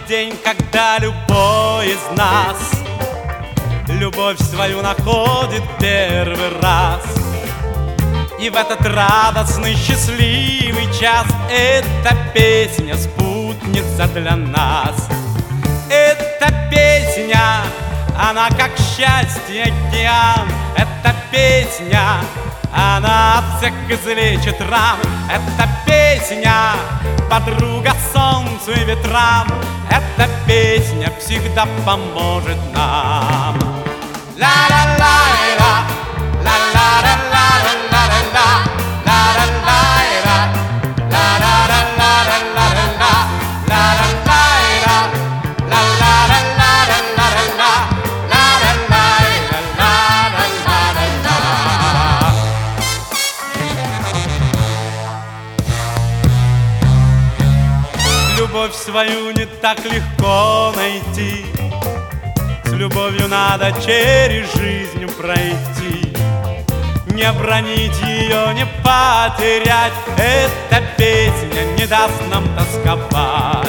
день, когда любой из нас любовь свою находит первый раз. И в этот радостный, счастливый час эта песня спутница для нас. Эта песня, она как счастье океан. Эта песня, она от всех излечит ран. Эта песня, подруга солнцу и ветрам. Эта песня всегда поможет нам. Ла-ла-ла-ла, ла-ла-ла-ла-ла-ла-ла, ла-ла-ла-ла, ла-ла-ла-ла-ла-ла-ла, ла-ла-ла-ла, ла-ла-ла-ла-ла-ла-ла, ла-ла-ла-ла-ла-ла. Любовь свою не так легко найти. С любовью надо через жизнь пройти. Не обронить ее, не потерять. Эта песня не даст нам тосковать.